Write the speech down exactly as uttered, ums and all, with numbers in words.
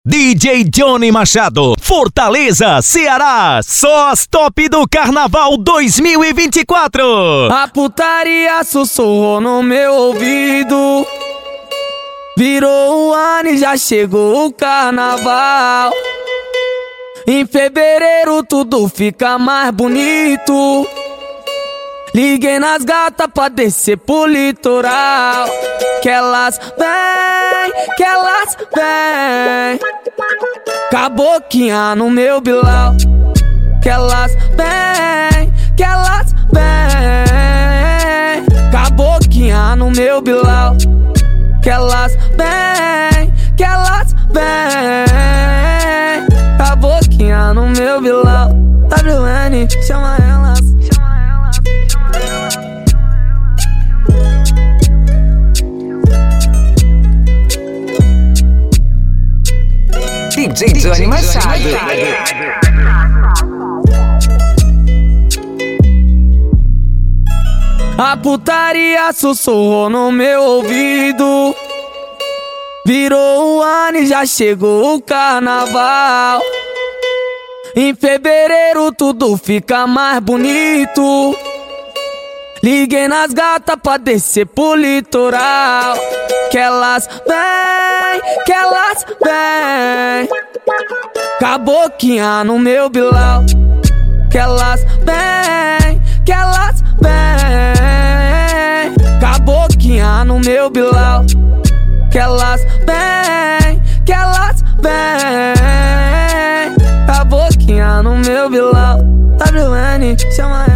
D J Johnny Machado, Fortaleza, Ceará, só as top do Carnaval dois mil e vinte e quatro. A putaria sussurrou no meu ouvido, virou o ano e já chegou o Carnaval. Em fevereiro tudo fica mais bonito. Liguei nas gatas pra descer pro litoral, que elas vêm, que elas vêm, caboquinha no meu bilau. Que elas vêm, que elas vêm, caboquinha no meu bilau. Que elas vêm, que elas vêm, caboquinha no meu bilau. W N, chama elas. D J Johnny Machado. A putaria sussurrou no meu ouvido, virou o ano e já chegou o Carnaval. Em fevereiro tudo fica mais bonito. Liguei nas gatas pra descer pro litoral, que elas vêm, que elas vêm, caboquinha no meu bilau. Que elas vêm, que elas vêm, caboquinha no meu bilau. Que elas vêm, que elas vêm, caboquinha no meu bilau. W N, chama